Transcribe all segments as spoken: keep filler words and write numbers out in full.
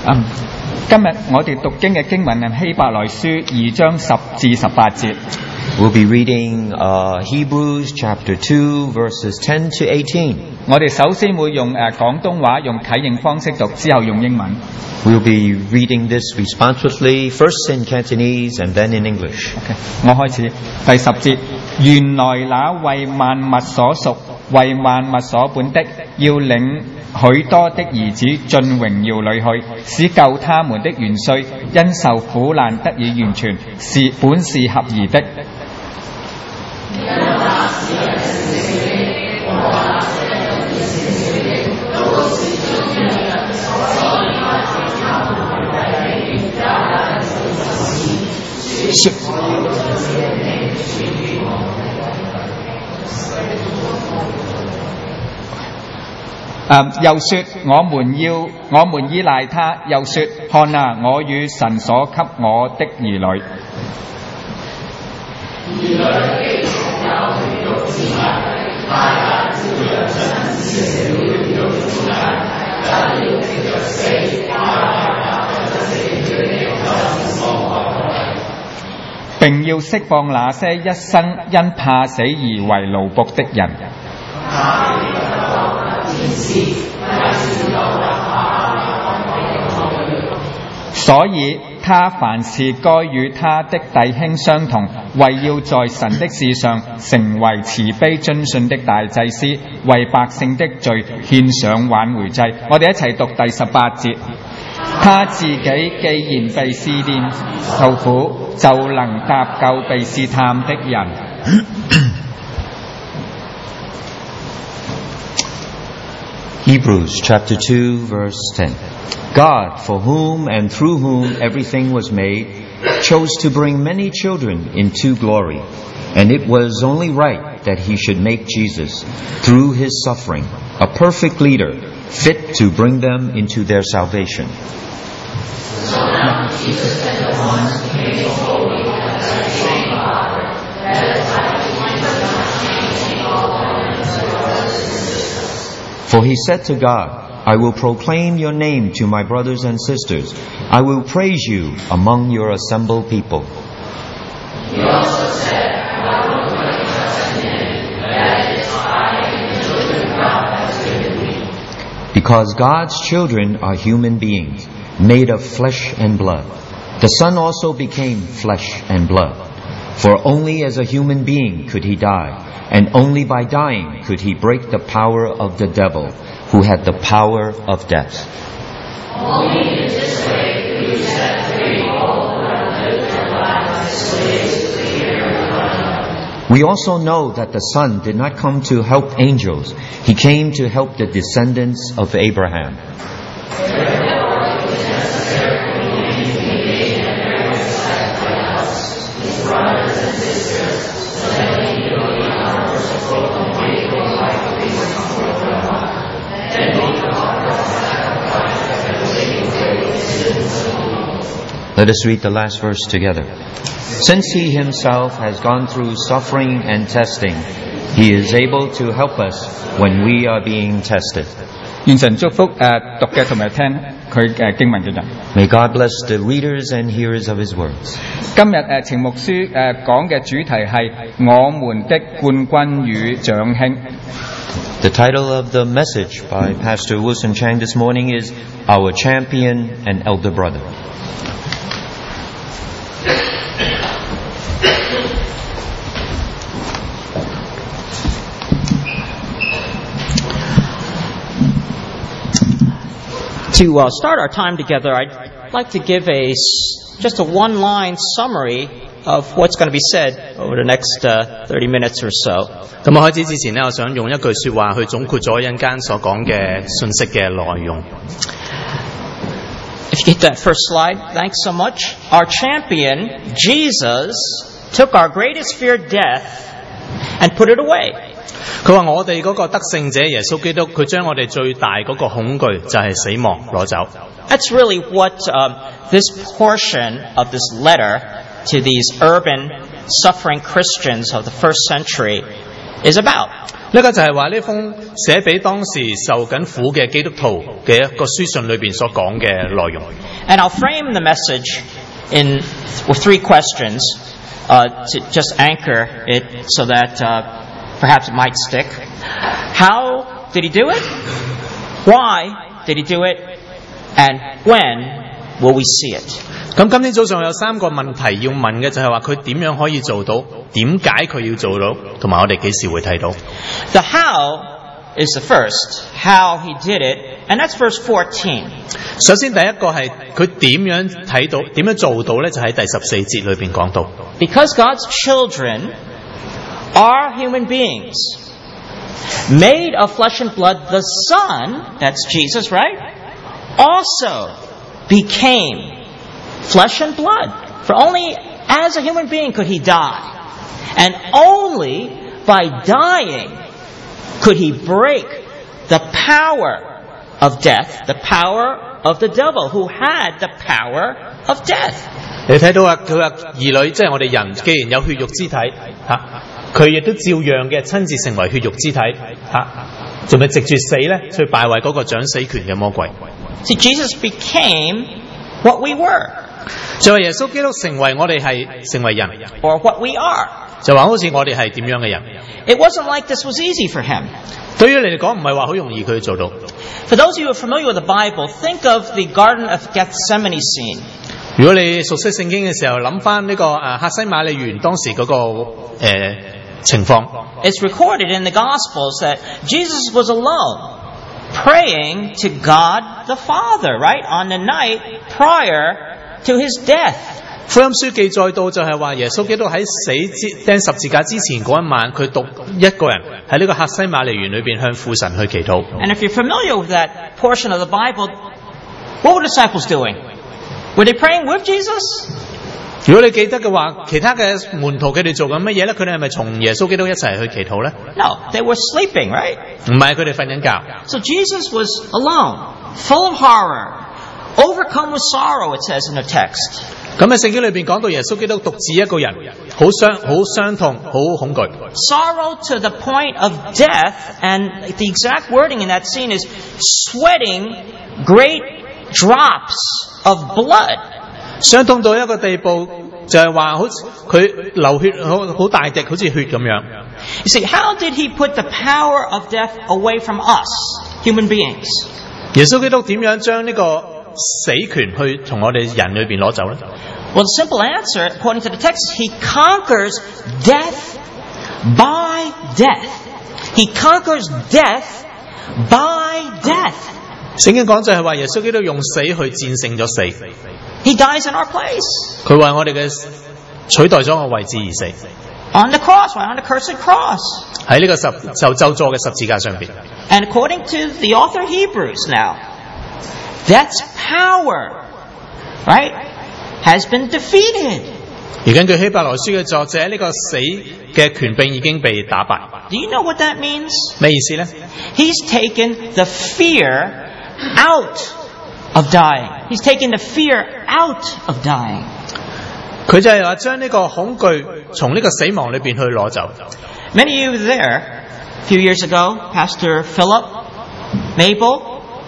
嗯，今日我哋讀經嘅經文係希伯來書二章十至十八節。 We'll be reading uh, Hebrews chapter two, verses ten to eighteen. 我哋首先會用誒廣東話用啟應方式讀，之後用英文。 We'll be reading this responsively, first in Cantonese and then in English. Okay, 我開始第十節。原來那為萬物所屬、為萬物所本的，要領許多的兒子進榮耀裏去，使救他們的元帥因受苦難得以完全，是本是合宜的。誒又說我們要我們依賴他，又說看啊，我與神所給我的兒女。並要釋放那些一生因怕死而為奴僕的人。所以他凡事該與他的弟兄相同，為要在神的事上成為慈悲遵信的大祭司，為百姓的罪獻上挽回祭。我哋一齊讀第十八節。他自己既然被試煉受苦，就能搭救被試探的人。 Hebrews chapter two, verse ten. God, for whom and through whom everything was made, chose to bring many children into glory, and it was only right that he should make Jesus, through his suffering, a perfect leader, fit to bring them into their salvation. So now Jesus and the ones who made holy as the same Father, that is why he went around changing all women to brothers and sisters. For he said to God, I will proclaim your name to my brothers and sisters. I will praise you among your assembled people. He also said, I will proclaim such a name, that is I and the children God has given me. Because God's children are human beings, made of flesh and blood. The Son also became flesh and blood. For only as a human being could he die, and only by dying could he break the power of the devil, who had the power of death. Only in this way could he set free all who have lived their lives as slaves to the fear of God. We also know that the Son did not come to help angels. He came to help the descendants of Abraham. Let us read the last verse together. Since he himself has gone through suffering and testing, he is able to help us when we are being tested. 願神祝福誒讀嘅同埋聽佢誒經文嘅人。 May God bless the readers and hearers of his words. 今日誒程牧師誒講嘅主題係我們的冠軍與長兄。 The title of the message by Pastor Wilson Chang this morning is Our Champion and Elder Brother. To uh, start our time together, I'd like to give a just a one-line summary of what's going to be said over the next uh, thirty minutes or so. 咁我開始之前呢，我想用一句說話去總括咗一陣間所講嘅信息嘅內容。 If you get that first slide, thanks so much. Our champion, Jesus, took our greatest fear, death, and put it away. 佢話我哋嗰個得勝者耶穌基督，佢將我哋最大嗰個恐懼就係死亡攞走。 That's really what um, this portion of this letter to these urban suffering Christians of the first century is about. 呢個就係話呢封寫俾當時受緊苦嘅基督徒嘅一個書信裏邊所講嘅內容。 And I'll frame the message in with three questions uh, to just anchor it so that uh, perhaps it might stick. How did he do it? Why did he do it? And when will we see it? 咁今天早上有三個問題要問嘅，就係話佢點樣可以做到，點解佢要做到，同埋我哋幾時會睇到。 The how is the first, how he did it, and that's verse fourteen. 首先第一個係佢點樣睇到，點樣做到呢？就喺第十四節裏邊講到。 Because God's children are human beings, made of flesh and blood, the Son, that's Jesus, right, also became flesh and blood. For only as a human being could he die. And only by dying could he break the power of death, the power of the devil, who had the power of death. 你睇到啊，佢話兒女即係我哋人，既然有血肉之體嚇，佢亦都照樣嘅親自成為血肉之體嚇，仲係藉住死咧，去敗壞嗰個掌死權嘅魔鬼。 See, Jesus became what we were, 就係耶穌基督成為我哋係成為人， or what we are. 就話好似我哋係點樣嘅人。 It wasn't like this was easy for him. 對於你嚟講，唔係話好容易佢做到。 For those of you who are familiar with the Bible, think of the Garden of Gethsemane scene. 如果你熟悉聖經嘅時候，諗翻呢個誒客西馬利園當時嗰、那個誒、呃、情況。 It's recorded in the Gospels that Jesus was alone, praying to God the Father, right, on the night prior to his death. 福音書記載到就係話耶穌基督喺死之釘十字架之前嗰一晚，佢獨一個人喺呢個客西馬利園裏邊向父神去祈禱。 And if you're familiar with that portion of the Bible, what were the disciples doing? Were they praying with Jesus? 如果你記得嘅話，其他嘅門徒佢哋做緊乜嘢咧？佢哋係咪從耶穌基督一齊去祈禱咧？ No, they were sleeping, right? 唔係，佢哋瞓緊覺。 So Jesus was alone, full of horror, overcome with sorrow, it says in the text. 咁喺聖經裏邊講到耶穌基督獨自一個人，好傷、好傷痛、好恐懼。 Sorrow to the point of death, and the exact wording in that scene is sweating great drops of blood. 傷痛到一個地步，就係話好似佢流血好好大滴，好似血咁樣。 You see, how did he put the power of death away from us, human beings? 耶穌基督點樣將呢個死權去從我哋人裏邊攞走咧？ Well, the simple answer, according to the text, he conquers death by death. He conquers death by death. 聖經講就係話耶穌基督用死去戰勝咗死。 He dies in our place. 佢為我哋嘅取代咗個位置而死。 On the cross, right? On the cursed cross. 喺呢個十就咒詛嘅十字架上邊。 And according to the author of Hebrews now, death's power, right, has been defeated. 而根據希伯來書嘅作者，呢、這個死嘅權柄已經被打敗。 Do you know what that means? 咩意思呢？ He's taken the fear out of dying. He's taken the fear out of dying. 佢就係話將呢個恐懼從呢個死亡裏邊去攞走。 Many of you were there a few years ago. Pastor Philip Mabel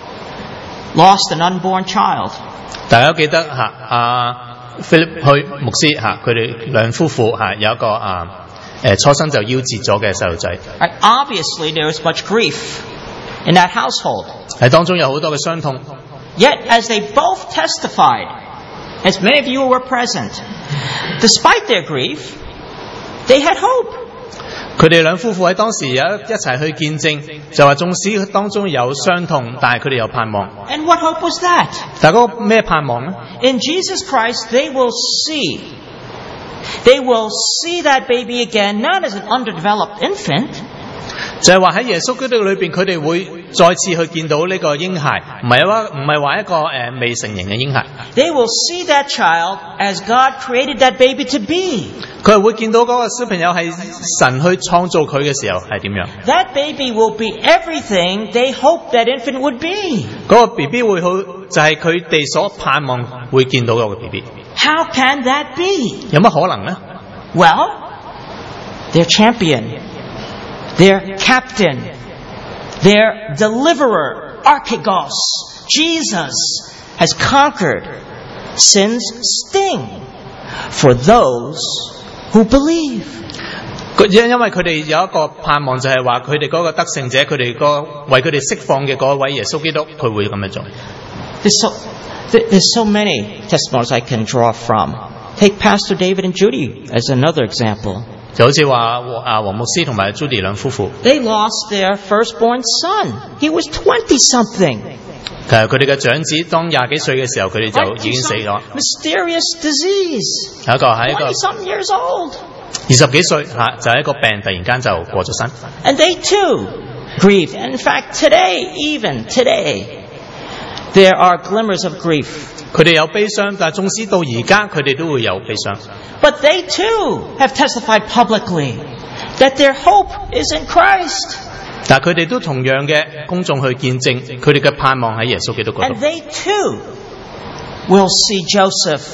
lost an unborn child. 大家記得嚇阿 Philip 去牧師嚇，佢哋兩夫婦嚇有一個啊誒初生就夭折咗嘅細路仔。 Right? Obviously, there was much grief in that household. 喺當中有好多嘅傷痛。 Yet, as they both testified, as many of you were present, despite their grief, they had hope. 佢哋兩夫婦喺當時有一一齊去見證，就話縱使當中有傷痛，但係佢哋有盼望。 And what hope was that? 但係嗰個咩盼望呢？ In Jesus Christ, they will see. They will see that baby again, not as an underdeveloped infant. 就係話喺耶穌基督裏邊，佢哋會再次去見到呢個嬰孩，唔係話唔係話一個誒、呃、未成形嘅嬰孩。 They will see that child as God created that baby to be. 佢係會見到嗰個小朋友係神去創造佢嘅時候係點樣？ That baby will be everything they hoped that infant would be. 嗰個 B B 會好，就係佢哋所盼望會見到嗰個 B B。 How can that be? 有乜可能呢？ Well, their champion, their captain, their deliverer, Archegos, Jesus, has conquered sin's sting for those who believe. 因因為佢哋有一個盼望，就係話佢哋嗰個得勝者，佢哋個為佢哋釋放嘅嗰位耶穌基督，佢會咁樣做。 There's so, there's so many testimonies I can draw from. Take Pastor David and Judy as another example. 就好似話啊黃牧師同埋 Judy 兩夫婦， They lost their firstborn son. He was twenty something. 其實佢哋嘅長子當廿幾歲嘅時候，佢哋就已經死咗。 Mysterious disease. 有一個喺一個 twenty some years old. 二十幾歲嚇，就係一個病，突然間就過咗身。 And they too grieved. And in fact, today, even today, there are glimmers of grief. 佢哋有悲傷，但係縱使到而家，佢哋都會有悲傷。 But they too have testified publicly that their hope is in Christ. 但係佢哋都同樣嘅公眾去見證，佢哋嘅盼望喺耶穌基督嗰 And 度。 they too will see Joseph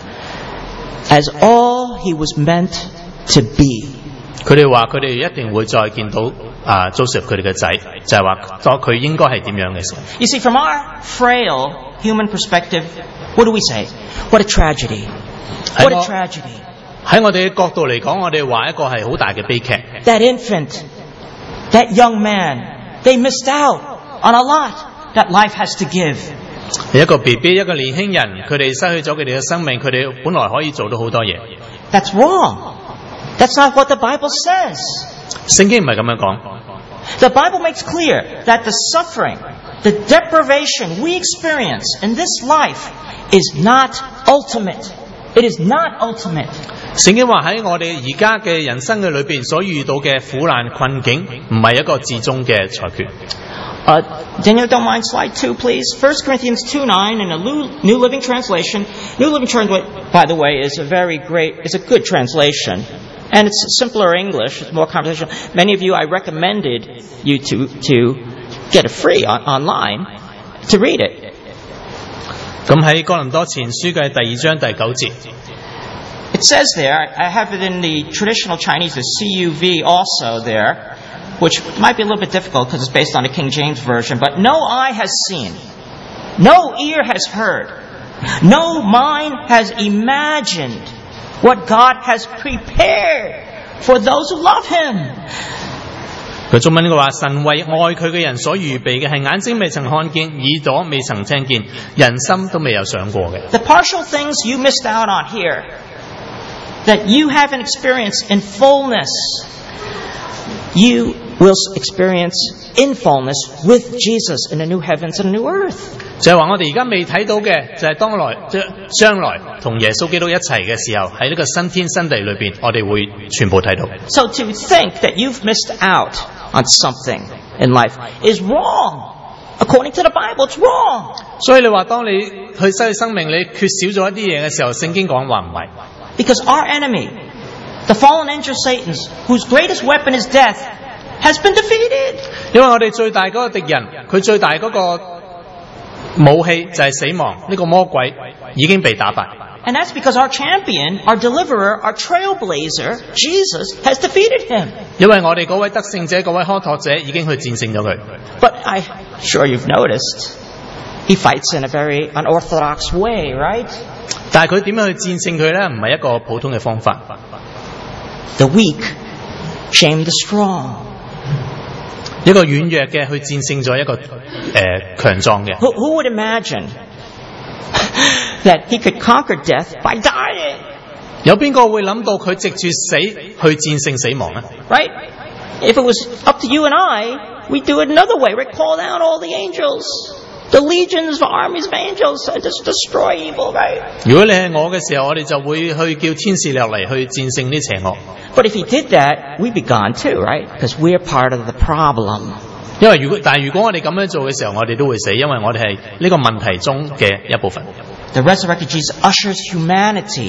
as all he was meant to be. 佢哋話佢哋一定會再見到啊 Joseph 佢哋嘅仔，就係話當佢應該係點樣嘅時候。 You see, from our frail human perspective, what do we say? What a tragedy. What a tragedy. 喺我哋嘅角度嚟講，我哋話一個係好大嘅悲劇。 That infant, that young man, they missed out on a lot that life has to give. 一個 B B 一個年輕人，佢哋失去咗佢哋嘅生命，佢哋本來可以做到好多嘢。 That's wrong. That's not what the Bible says. 聖經唔係咁樣講。 The Bible makes clear that the suffering, the deprivation we experience in this life is not ultimate. It is not ultimate. 聖經話喺我哋而家嘅人生嘅裏邊所遇到嘅苦難困境，唔係一個至終嘅裁決。 Uh, Daniel, don't mind slide two, please. First Corinthians two nine in a New, New Living Translation. New Living Translation, by the way, is a very great, is a good translation. And it's simpler English, it's more conversation. Many of you, I recommended you to, to get it free on, online to read it. 咁喺哥林多前書嘅第二章第九節， It says there, I have it in the traditional Chinese, the C U V also there, which might be a little bit difficult because it's based on the King James Version, but no eye has seen, no ear has heard, no mind has imagined what God has prepared for those who love Him. 佢中文嘅話，神為愛佢嘅人所預備嘅係眼睛未曾看見，耳朵未曾聽見，人心都未有想過嘅。 The partial things you missed out on here, that you haven't experienced in fullness, you will experience in fullness with Jesus in the new heavens and new earth. 就係話我哋而家未睇到嘅，就係當來將將來同耶穌基督一齊嘅時候，喺呢個新天新地裏邊，我哋會全部睇到。 So to think that you've missed out on something in life is wrong. According to the Bible, it's wrong. 所以你話當你去失去生命，你缺少咗一啲嘢嘅時候，聖經講話唔係。 Because our enemy, the fallen angel Satan, whose greatest weapon is death, has been defeated. 因為我哋最大嗰個敵人，佢最大嗰個武器就係死亡，呢個魔鬼已經被打敗。 And that's because our champion, our deliverer, our trailblazer, Jesus, has defeated him. 因為我哋嗰位得勝者、嗰位開拓者已經去戰勝咗佢。 But I'm sure you've noticed, he fights in a very unorthodox way, right? 但係佢點樣去戰勝佢呢？唔係一個普通嘅方法。 The weak shame the strong. 一個軟弱嘅去戰勝咗一個誒、呃、強壯嘅。 Who, who would imagine that he could conquer death by dying? 有邊個會諗到佢藉住死去戰勝死亡呢？ Right? If it was up to you and I, we'd do it another way. We'd call down all the angels, the legions of armies of angels, and just destroy evil, right? 如果你係我嘅時候，我哋就會去叫天使落嚟去戰勝啲邪惡。 But if he did that, we'd be gone too, right? Because we're part of the problem. 因為如果但係如果我哋咁樣做嘅時候，我哋都會死，因為我哋係呢個問題中嘅一部分。 The resurrected Jesus ushers humanity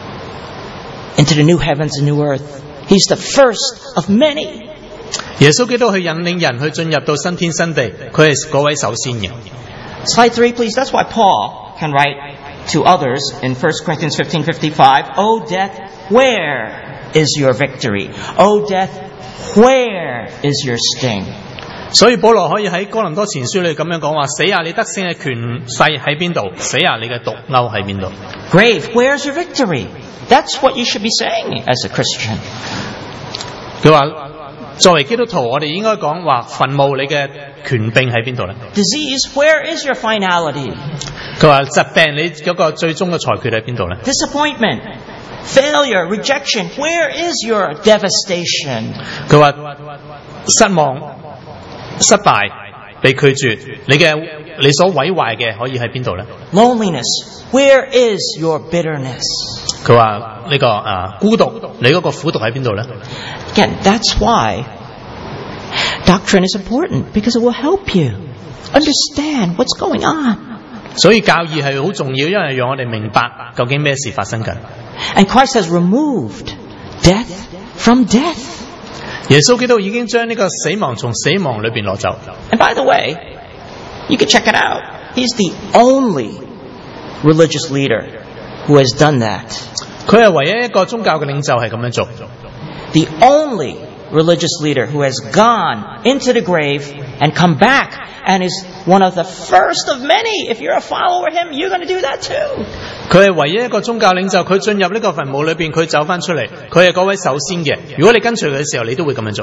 into the new heavens and new earth. He's the first of many. 耶穌基督去引領人去進入到新天新地，佢係嗰位首先嘅。 Slide three, please. That's why Paul can write to others in First Corinthians fifteen fifty-five, O death, where is your victory? O death, where is your sting? 所以保羅可以喺哥林多前書裏咁樣講話：死啊！你得勝嘅權勢喺邊度？死啊！你嘅毒鈎喺邊度？ Grave, where's your victory? That's what you should be saying as a Christian. 佢話作為基督徒，我哋應該講話墳墓你嘅權柄喺邊度咧？ Disease, where is your finality? 佢話疾病你嗰個最終嘅裁決喺邊度咧？ Disappointment, failure, rejection, where is your devastation? 佢話失望、失敗、被拒絕，你嘅你所毀壞嘅可以喺邊度咧？ Loneliness, where is your bitterness? 佢話呢個啊孤獨，你嗰個苦毒喺邊度咧？ Again, that's why doctrine is important, because it will help you understand what's going on. 所以教義係好重要，因為讓我哋明白究竟咩事發生緊。 And Christ has removed death from death. 耶穌基督已經將呢個死亡從死亡裏邊攞走。 And by the way, you can check it out. He's the only religious leader who has done that. 佢係唯一一個宗教嘅領袖係咁樣做。 The only religious leader who has gone into the grave and come back and is one of the first of many. If you're a follower of him, you're going to do that too. 佢係唯一一個宗教領袖，佢進入呢個墳墓裏邊，佢走翻出嚟，佢係嗰位首先嘅。如果你跟隨佢嘅時候，你都會咁樣做。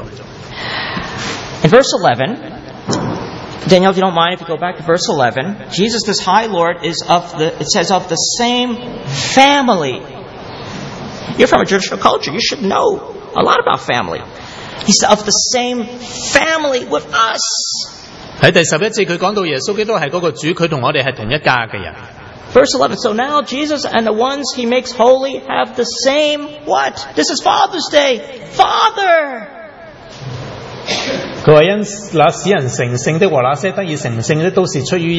In verse eleven, Daniel, if you don't mind, if you go back to verse eleven, Jesus, this high Lord, is of the, it says, of the same family. You're from a Jewish culture. You should know a lot about family. He's of the same family with us. 喺第十一節，佢講到耶穌基督係嗰個主，佢同我哋係同一家嘅人。 Verse eleven, so now Jesus and the ones he makes holy have the same what? This is Father's Day. Father! 佢話因那使人成聖的和那些得以成聖的都是出於一。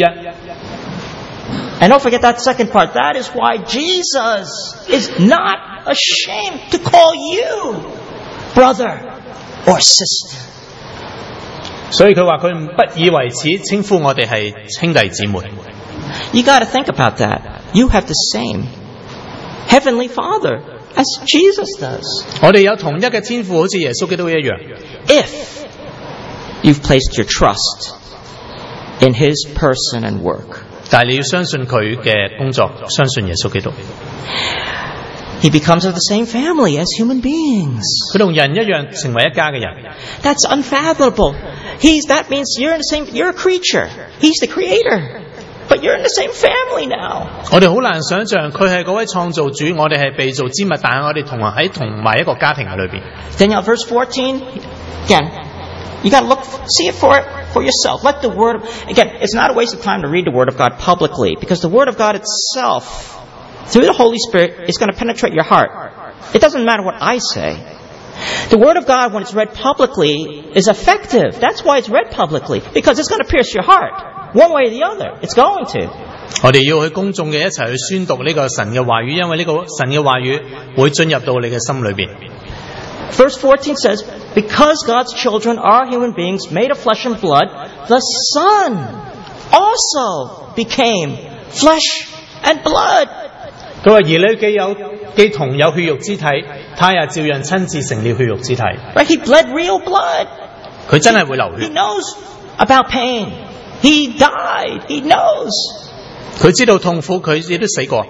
And don't forget that second part. That is why Jesus is not ashamed to call you brother or sister. 所以佢話佢不以為恥，稱呼我哋係兄弟姊妹。 You got to think about that. You have the same heavenly Father as Jesus does. 我哋有同一嘅天父，好似耶穌基督一樣。 If you've placed your trust in his person and work. 但係你要相信佢嘅工作，相信耶穌基督。 He becomes of the same family as human beings. 佢同人一樣成為一家嘅人。 That's unfathomable. He's, that means you're in the same, you're a creature. He's the creator. But you're in the same family now. 我哋好難想象佢係嗰位創造主，我哋係被造之物，但係我哋同喺同埋一個家庭嘅裏邊。 Daniel, verse fourteen, again, you got to look, see it for it for yourself. Let the word, again, it's not a waste of time to read the word of God publicly, because the word of God itself, through the Holy Spirit, is going to penetrate your heart. It doesn't matter what I say. The word of God, when it's read publicly, is effective. That's why it's read publicly, because it's going to pierce your heart. One way or the other, it's going to. 我哋要去公眾嘅一齊去宣讀呢個神嘅話語，因為呢個神嘅話語會進入到你嘅心裏邊。 Verse fourteen says, because God's children are human beings made of flesh and blood, the Son also became flesh and blood. 佢話兒女既有既同有血肉之體，他也照樣親自成了血肉之體。 Right? He bled real blood. 佢真係會流 He 血， knows about pain. He died. He knows. 佢知道痛苦，佢亦都死過。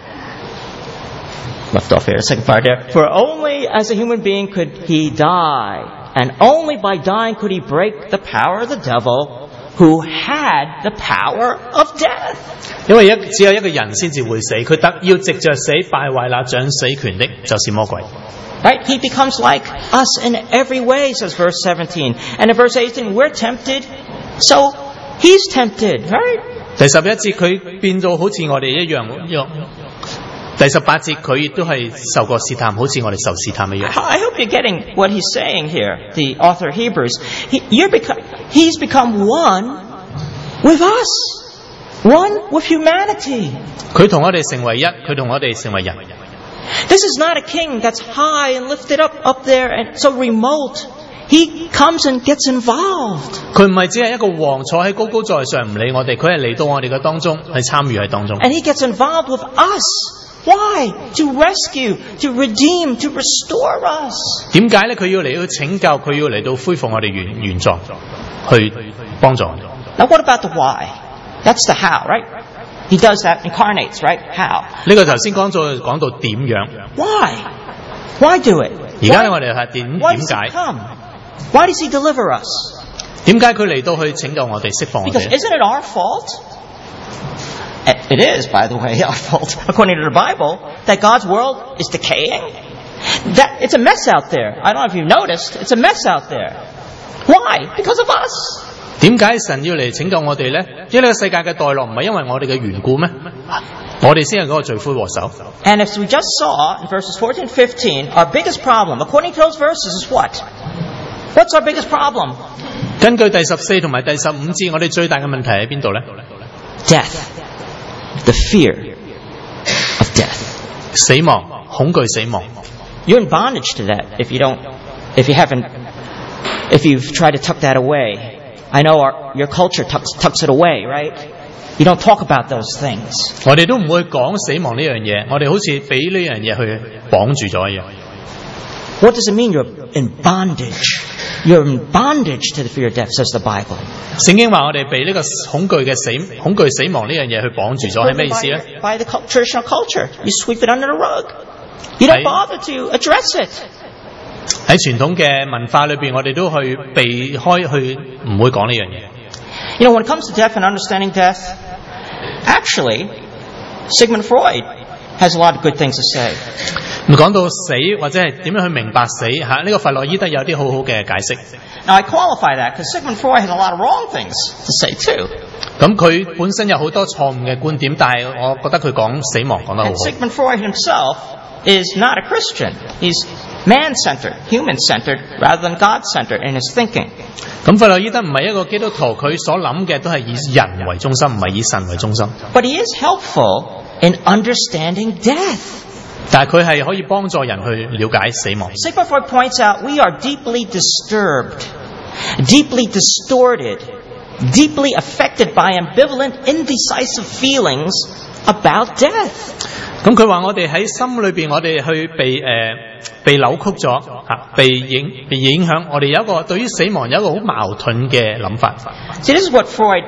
Left off here, the second part there. For only as a human being could he die, and only by dying could he break the power of the devil, who had the power of death. 因為一只有一個人先至會死，佢特要藉着死敗壞那掌死權的，就是魔鬼。 Right? He becomes like us in every way, says verse seventeen. And in verse eighteen, we're tempted, so he's tempted, right? 第十一節佢變到好似我哋一樣一樣。第十八節佢亦都係受過試探，好似我哋受試探一樣。 I hope you're getting what he's saying here, the author of Hebrews. He, you're beco- he's become one with us, one with humanity. 佢同我哋成為一，佢同我哋成為人。 This is not a king that's high and lifted up up there and so remote. He comes and gets involved. 佢唔係只係一個王坐喺高高在上唔理我哋，佢係嚟到我哋嘅當中，係參與喺當中。 And he gets involved with us Why? To rescue, to redeem, to restore us. 點解咧？佢要嚟到拯救，佢要嚟到恢復我哋原原狀，去幫助我哋。 Now what about the why? That's the how, right? He does that, incarnates, right? How? 呢個頭先講咗講到點樣， Why? Why do it? 而家咧我哋係點 Why 點 does 解 he？come? Why does he deliver us? 點解佢嚟到去拯救我哋、釋放我 Because 哋？ isn't it our fault? It is, by the way, our fault, according to the Bible, that God's world is decaying. That it's a mess out there. I don't know if you've noticed, it's a mess out there. Why? Because of us. 點解神要嚟拯救我哋咧？因為呢個世界嘅墮落唔係因為我哋嘅緣故咩？我哋先係嗰個罪魁禍首。 And as we just saw in verses fourteen and fifteen, our biggest problem, according to those verses, is what? What's our biggest problem? 根據第十四同埋第十五節，我哋最大嘅問題喺邊度咧？ Death. The fear of death. 死亡，恐懼死亡。 You're in bondage to that if you don't, if you haven't, if you've tried to tuck that away. I know our, your culture tucks, tucks it away, right? You don't talk about those things. 我哋都唔會講死亡呢樣嘢，我哋好似俾呢樣嘢去綁住咗一樣。 What does it mean you're in bondage? You're in bondage to the fear of death, says the Bible. 聖經話我哋被呢個恐懼嘅死恐懼死亡呢樣嘢去綁住咗，係咩意思咧？ By the traditional culture, you sweep it under the rug. You don't bother to address it. 喺傳統嘅文化裏邊，我哋都去避開去唔會講呢樣嘢。 You know, when it comes to death and understanding death, actually, Sigmund Freud has a lot of good things to say. 咁講到死或者係點樣去明白死嚇，呢個弗洛伊德有啲好好嘅解釋。 Now, I qualify that because Sigmund Freud has a lot of wrong things to say too. 咁佢本身有好多錯誤嘅觀點，但係我覺得佢講死亡講得好 And 好。 Sigmund Freud himself is not a Christian. He's man-centered, human-centered, rather than God-centered in his thinking. 咁弗洛伊德唔係一個基督徒，佢所諗嘅都係以人為中心，唔係以神為中心。 But he is helpful in understanding death. 但係佢係可以幫助人去了解死亡。 Sigmund Freud points out we are deeply disturbed, deeply distorted, deeply affected by ambivalent, indecisive feelings about death. 咁佢話我哋喺心裏邊，我哋去被誒、呃、被扭曲咗嚇，被影被影響。我哋有一個對於死亡有一個好矛盾嘅諗法。 See, this is what Freud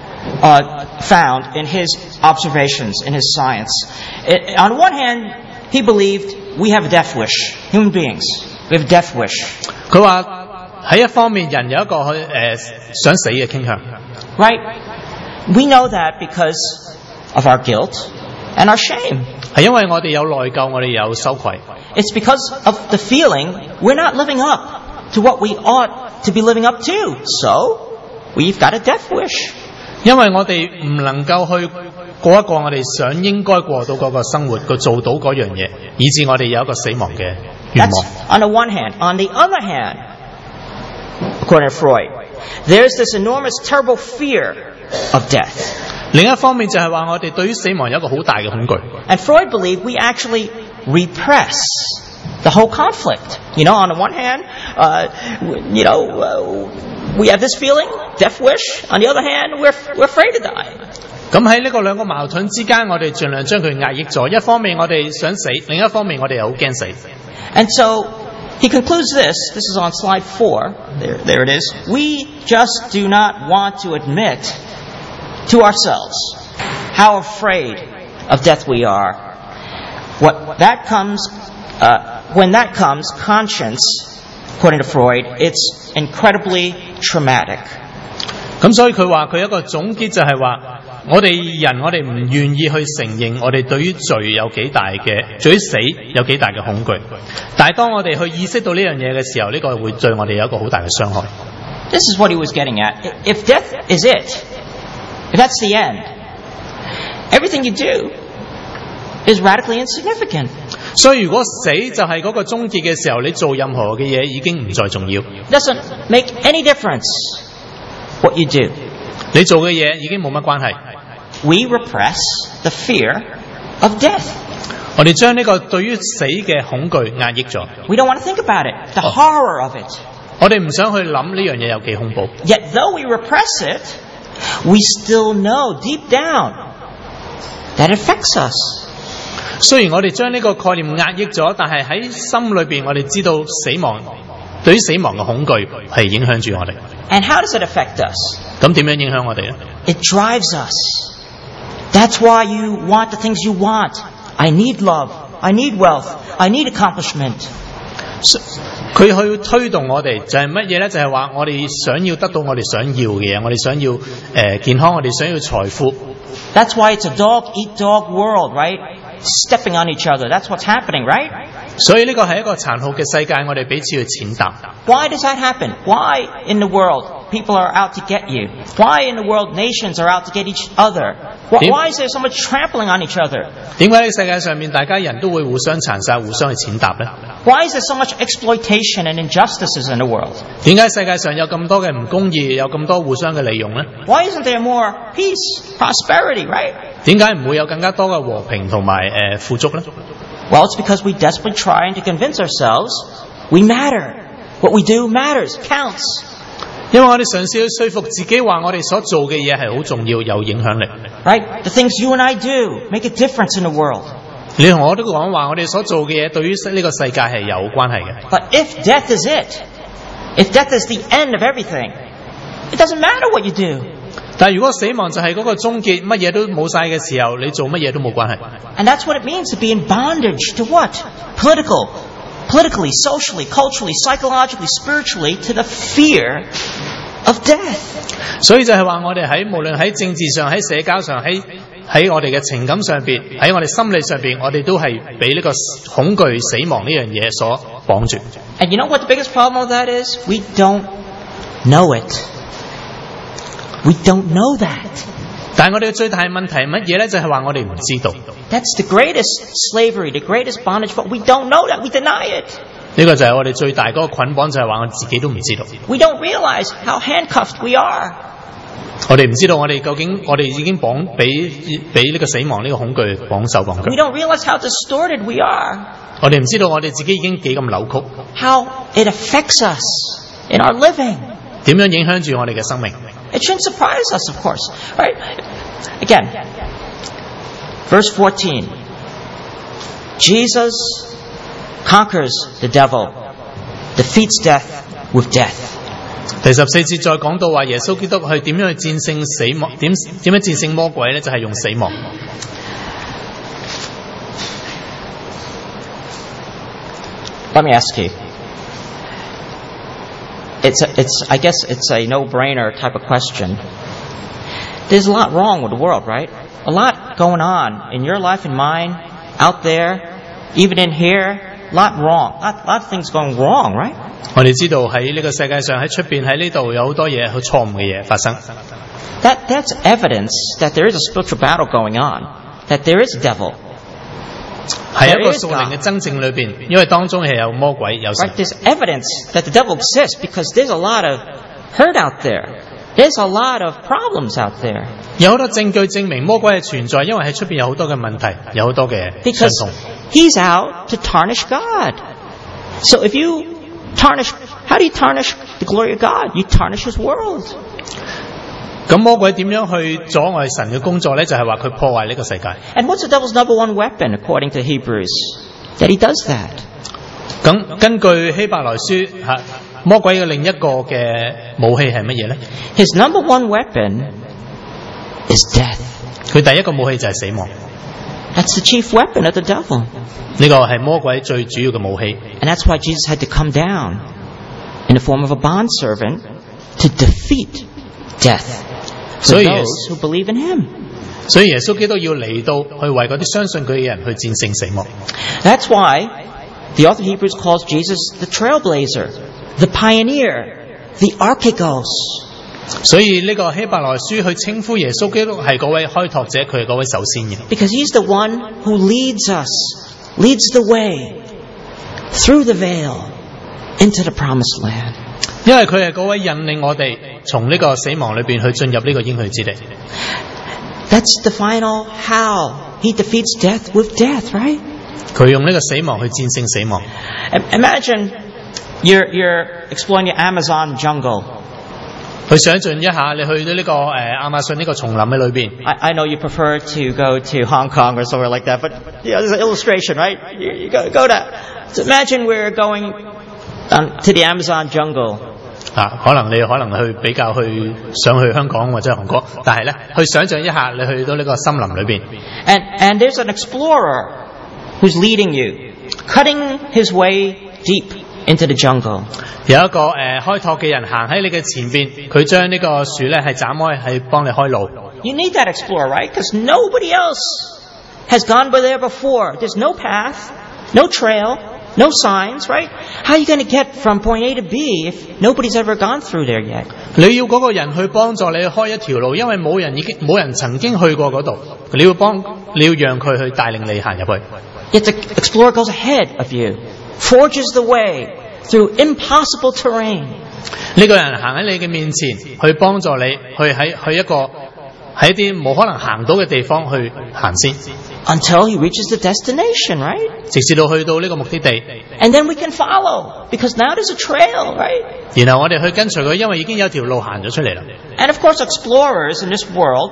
uh, found in his observations, in his science. It, on one hand, he believed we have a death wish, human beings. We have a death wish. 佢話喺一方面，人有一個去誒、呃、想死嘅傾向。 Right? We know that because of our guilt and our shame. 係因為我哋有內疚，我哋有羞愧。 It's because of the feeling we're not living up to what we ought to be living up to. So, we've got a death wish. 因為我哋唔能夠去過一個我哋想應該過到嗰個生活，個做到嗰樣嘢，以致我哋有一個死亡嘅願 That's 望。 on the one hand. On the other hand, according to Freud, there's this enormous, terrible fear of death. 另一方面就係話我哋對於死亡有一個好大嘅恐懼。 And Freud believed we actually repress the whole conflict. You know, on the one hand, uh, you know, uh, we have this feeling, death wish. On the other hand, we're, we're afraid to die. 咁喺呢個兩個矛盾之間，我哋盡量將佢壓抑咗。一方面我哋想死，另一方面我哋又好驚死。 And so he concludes this. This is on slide four. There, there it is. We just do not want to admit to ourselves how afraid of death we are. What that comes, uh, when that comes, conscience, according to Freud, it's incredibly traumatic. 咁所以佢話佢一個總結就係話，我哋人我哋唔願意去承認我哋對於罪有幾大嘅，對於死有幾大嘅恐懼。但係當我哋去意識到呢樣嘢嘅時候，呢、個會對我哋有一個好大嘅傷害。 This is what he was getting at. If death is it, if that's the end, everything you do is radically insignificant. 所以如果死就係嗰個終結嘅時候，你做任何嘅嘢已經唔再重要。 It doesn't make any difference what you do. 你做嘅嘢已經冇乜關係。 We repress the fear of death. 我哋將呢個對於死嘅恐懼壓抑咗。 We don't want to think about it, the horror of it. 我哋唔想去諗呢樣嘢有幾恐怖。 Yet though we repress it, we still know deep down that it affects us. 雖然我哋將呢個概念壓抑咗，但係喺心裏邊我哋知道死亡對於死亡嘅恐懼係影響住我哋。 And how does it affect us? 咁點樣影響我哋咧？ It drives us. That's why you want the things you want. I need love. I need wealth. I need accomplishment. 佢去推動我哋就係乜嘢咧？就係話我哋想要得到我哋想要嘅嘢，我哋想要誒、呃、健康，我哋想要財富。 That's why it's a dog eat dog world, right? Stepping on each other. That's what's happening, right? 所以呢個係一個殘酷嘅世界，我哋彼此去踐踏。 Why does that happen? Why in the world people are out to get you? Why in the world nations are out to get each other? Why, why is there so much trampling on each other? 點解呢個世界上面大家人都會互相殘殺、互相去踐踏呢？ Why is there so much exploitation and injustices in the world? 點解世界上有咁多嘅唔公義，有咁多互相嘅利用呢？ Why isn't there more peace, prosperity, right? 點解唔會有更加多嘅和平同埋誒富足呢？ Well, it's because we desperately trying to convince ourselves we matter. What we do matters, counts. 因為我哋嘗試去說服自己話我哋所做嘅嘢係好重要，有影響力。 Right? The things you and I do make a difference in the world. 你同我都講話，我哋所做嘅嘢對於呢個世界係有關係嘅。 But if death is it, if death is the end of everything, it doesn't matter what you do. 但係如果死亡就係嗰個終結，乜嘢都冇晒嘅時候，你做乜嘢都冇關係。 And that's what it means to be in bondage to what? Political, politically, socially, culturally, psychologically, spiritually, to the fear of death. 所以就係話我哋喺無論喺政治上、喺社交上、喺喺我哋嘅情感上邊、喺我哋心理上邊，我哋都係俾呢個恐懼死亡呢樣嘢所綁住。 And you know what the biggest problem with that is? We don't know it. We don't know that. 但係我哋嘅最大問題係乜嘢咧？就係話我哋唔知道。 That's the greatest slavery, the greatest bondage, but we don't know that. We deny it. 呢個就係我哋最大嗰個捆綁，就係話我自己都唔知道。 We don't realize how handcuffed we are. 我哋唔知道我哋究竟我哋已經綁俾俾呢個死亡呢個恐懼綁手綁腳。 We don't realize how distorted we are. 我哋唔知道我哋自己已經幾咁扭曲。 How it affects us in our living. 點樣影響住我哋嘅生命？ It shouldn't surprise us, of course. Right? Again, verse fourteen. Jesus conquers the devil, defeats death with death. 第十四節再講到話耶穌基督去點樣去戰勝死亡，點點樣戰勝魔鬼咧？就係、是、用死亡。 Let me ask you. It's, a, it's, I guess it's a no-brainer type of question. There's a lot wrong with the world, right? A lot going on in your life and mine, out there, even in here. A lot wrong. A lot, lot of things going wrong, right? 我哋知道喺呢個世界上喺出邊喺呢度有好多嘢好錯誤嘅嘢發生。 That, that's evidence that there is a spiritual battle going on. That there is a devil. 係一個屬靈嘅爭戰裏邊，因為當中係有魔鬼有神。 Right? There's evidence that the devil exists because there's a lot of hurt out there. There's a lot of problems out there. 有好多證據證明魔鬼係存在，因為喺出邊有好多嘅問題，有好多嘅傷 Because 痛。 he's out to tarnish God. So if you tarnish, how do you tarnish the glory of God? You tarnish His world. 咁魔鬼點樣去阻礙神嘅工作咧？就係話佢破壞呢個世界。 And what's the devil's number one weapon, according to Hebrews? That he does that. 咁根據希伯來書吓，魔鬼嘅另一個嘅武器係乜嘢咧？ His number one weapon is death. 佢第一個武器就係死亡。 That's the chief weapon of the devil. 呢個係魔鬼最主要嘅武器。 And that's why Jesus had to come down in the form of a bondservant to defeat death for 所以 those who believe in Him. 所以耶穌基督要嚟到去為嗰啲相信佢嘅人去戰勝死亡。 That's why the author of Hebrews calls Jesus the trailblazer, the pioneer, the archegos. 所以呢個希伯來書去稱呼耶穌基督係嗰位開拓者，佢係嗰位首先嘅。 Because He's the one who leads us, leads the way through the veil into the promised land. 因為佢係嗰位引領我哋從呢個死亡裏邊去進入呢個應許之地。 That's the final how. He defeats death with death, right? 佢用呢個死亡去戰勝死亡。 Imagine you're, you're exploring the Amazon jungle. 去想象一下，你去到呢、這個誒亞馬遜呢個叢林嘅裏邊。 I, I know you prefer to go to Hong Kong or somewhere like that, but you know, there's an illustration, right? You, you go, go to, so imagine we're going um, to the Amazon jungle. 啊，可能你可能去比較去想去香港或者韓國，但係咧去想象一下，你去到呢個森林裏邊。 And, and there's an explorer who's leading you, cutting his way deep into the jungle. 有一個誒、呃、開拓嘅人行喺你嘅前邊，佢將呢個樹咧係斬開，係幫你開路。 You need that explorer, right? Because nobody else has gone by there before. There's no path, no trail, no signs, right? How are you going to get from point A to B if nobody's ever gone through there yet? 你要嗰個人去幫助你去開一條路，因為冇人已經冇人曾經去過嗰度，你要幫你要讓佢去帶領你行入去。 Yet the explorer goes ahead of you, forges the way through impossible terrain. 呢個人行喺你嘅面前，去幫助你去喺去一個喺一啲冇可能行到嘅地方去行先。 Until he reaches the destination, right? 直至到去到呢個目的地， And then we can follow, because now there's a trail, right? 然後我哋去跟隨佢，因為已經有條路行咗出嚟啦。 And of course, explorers in this world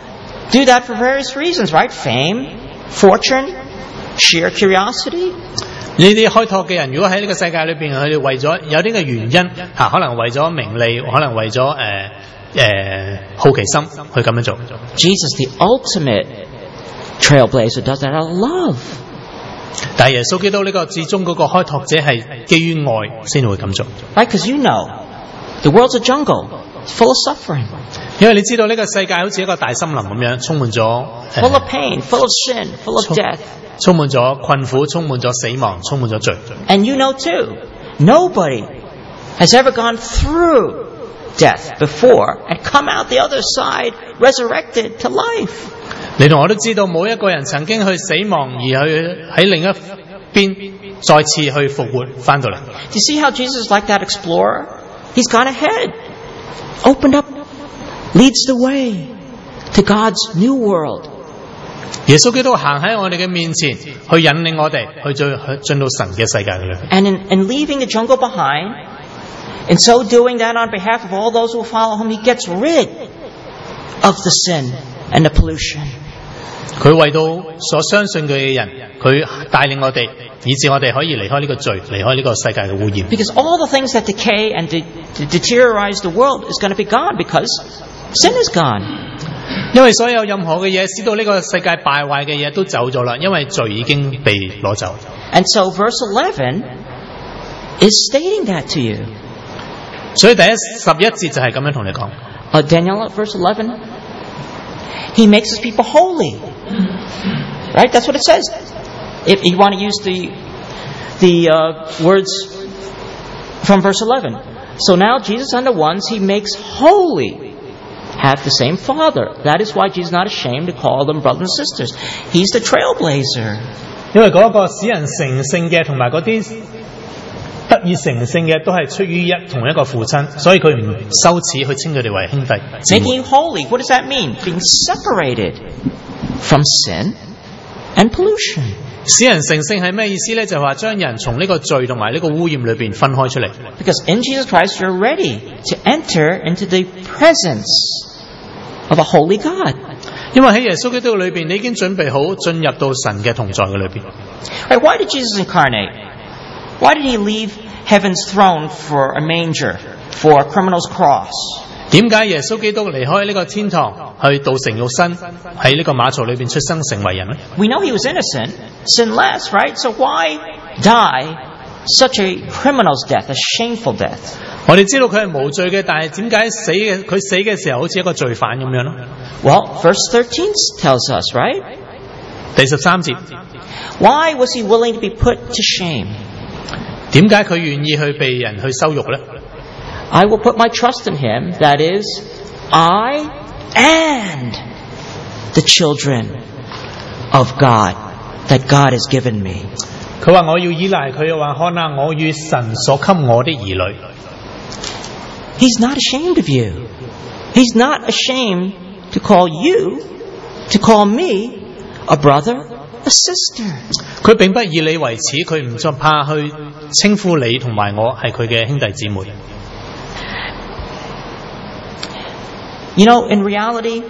do that for various reasons, right? Fame, fortune, sheer curiosity. 呢啲開拓嘅人，如果喺呢個世界裏邊，佢哋為咗有啲嘅原因嚇，可能為咗名利，可能為咗誒誒好奇心去咁樣做。 Jesus, the ultimate trailblazer, does that out of love. 但係耶穌基督呢個至終嗰個開拓者係基於愛先會咁做， Right? Because you know, the world's a jungle. It's full of suffering, 因為你知道呢個世界好似一個大森林咁樣，充滿咗、呃 full of pain, full of sin, full of death. 充滿咗困苦，充滿咗死亡，充滿咗罪。 And you know too, nobody has ever gone through death before and come out the other side resurrected to life. 你同我都知道，冇一個人曾經去死亡，而去喺另一邊再次去復活翻到嚟。 Do you see how Jesus is like that explorer? He's gone ahead, opened up, leads the way to God's new world. 耶穌基督行喺我哋嘅面前，去引領我哋去進去進到神嘅世界裏邊。 And in, in leaving the jungle behind, in so doing that on behalf of all those who follow him, he gets rid of the sin and the pollution. 佢為到所相信佢嘅人，佢帶領我哋，以致我哋可以離開呢個罪，離開呢個世界嘅污染。 Because all the things that decay and de- de- deteriorize the world is going to be gone because sin is gone. 因為所有任何嘅嘢，使到呢個世界敗壞嘅嘢都走咗啦，因為罪已經被攞走。 And so verse eleven is stating that to you. 所以第一十一節就係咁樣同你講。 Uh, Daniel, verse eleven, he makes his people holy. Right? That's what it says. If you want to use the the uh, words from verse eleven. So now Jesus and the ones he makes holy have the same Father. That is why Jesus is not ashamed to call them brothers and sisters. He's the trailblazer. 因為嗰個使人成聖嘅，同埋嗰啲得以成聖嘅，都係出於一同一個父親，所以佢唔羞恥去稱佢哋為兄弟姊 Making 妹。 you holy. What does that mean? Being separated from sin and pollution. 使人成聖係咩意思呢？就係話將人從呢個罪同埋呢個污染裏邊分開出嚟。 Because in Jesus Christ you're ready to enter into the presence of a holy God. 因為喺耶穌基督裏邊，你已經準備好進入到神嘅同在嘅裏邊。 Right, why did Jesus incarnate? Why did he leave heaven's throne for a manger, for a criminal's cross? 點解耶穌基督離開呢個天堂，去道成肉身，喺呢個馬槽裏邊出生成為人呢？ We know he was innocent, sinless, right? So why die such a criminal's death, a shameful death? 我哋知道佢係無罪嘅，但係點解死嘅佢死嘅時候好似一個罪犯咁樣咯？ Well, verse thirteen tells us, right? 第十三節， Why was he willing to be put to shame? 點解佢願意去被人去羞辱呢？ I will put my trust in him, that is, I and the children of God that God has given me. 佢話我要依賴佢，又話看下我與神所給我的兒女。 He's not ashamed of you. He's not ashamed to call you, to call me, a brother, a sister. 佢並不以你為恥，佢唔再怕去稱呼你同埋我係佢嘅兄弟姊妹。 You know, in reality,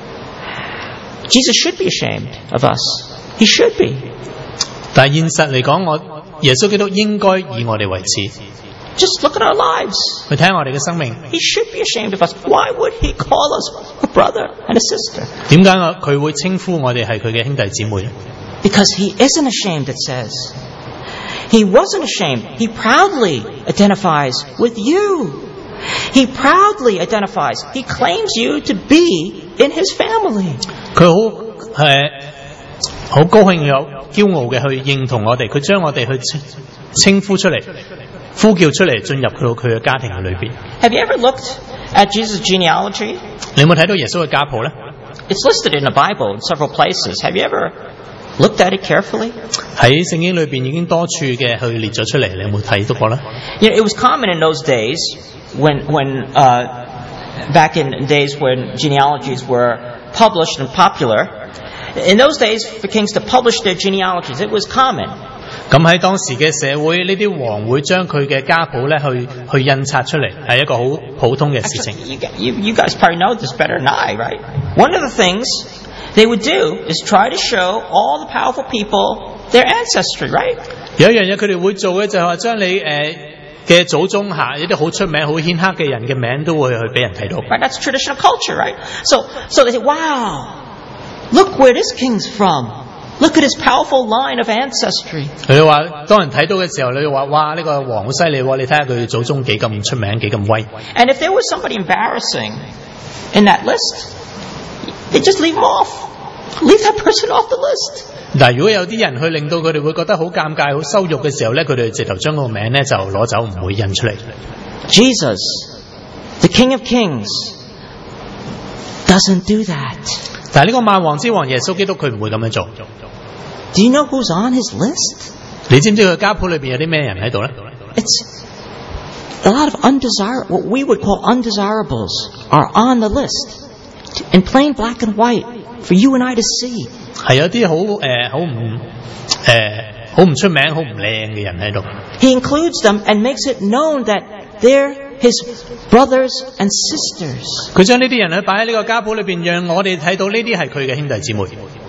Jesus should be ashamed of us. He should be. 但係現實嚟講，我耶穌基督應該以我哋為恥。 Just look at our lives. 去睇下我哋嘅生命， He should be ashamed of us. Why would he call us a brother and a sister? 點解我佢會稱呼我哋係佢嘅兄弟姊妹咧？ Because he isn't ashamed, it says. He wasn't ashamed. He proudly identifies with you. He proudly identifies. He claims you to be in his family. 佢好誒好高興有驕傲嘅去認同我哋，佢將我哋去稱稱呼出嚟，呼叫出嚟，進入到佢嘅家庭嘅裏邊。 Have you ever looked at Jesus' genealogy? 你有冇睇到耶穌嘅家譜咧？ It's listed in the Bible in several places. Have you ever looked at it carefully? 喺聖經裏邊已經多處嘅去列咗出嚟，你有冇睇到過咧？ You know, it was common in those days when, when uh, back in days when genealogies were published and popular. In those days, for kings to publish their genealogies, it was common. 咁喺當時嘅社會，呢啲王會將佢嘅家譜咧去去印刷出嚟，係一個好普通嘅事情。 You, you, you guys probably know this better than I, right? One of the things they would do is try to show all the powerful people their ancestry, right? 有一樣嘢佢哋會做嘅就係話將你誒嘅祖宗下一啲好出名、好顯赫嘅人嘅名都會去俾人睇到。 Right? That's traditional culture, right? So, so they say, wow, look where this king's from. Look at his powerful line of ancestry. 佢哋話，當人睇到嘅時候，你話哇呢、這個王好犀利喎！你睇下佢祖宗幾咁出名，幾咁威。 And if there was somebody embarrassing in that list, they just leave him off. Leave that person off the list. 但係如果有啲人去令到佢哋會覺得好尷尬、好羞辱嘅時候咧，佢哋直頭將個名咧就攞走，唔會印出嚟。 Jesus, the King of Kings, doesn't do that. 但係呢個萬王之王耶穌基督佢唔會咁樣做。 Do you know who's on his list? 你知唔知佢家譜裏邊有啲咩人喺度咧？ It's a lot of undesirable, what we would call undesirables are on the list in plain black and white for you and I to see. 係有啲好誒好唔誒好唔出名、好唔靚嘅人喺度。 He includes them and makes it known that they're his brothers and sisters. 佢將呢啲人去擺喺呢個家譜裏邊，讓我哋睇到呢啲係佢嘅兄弟姊妹。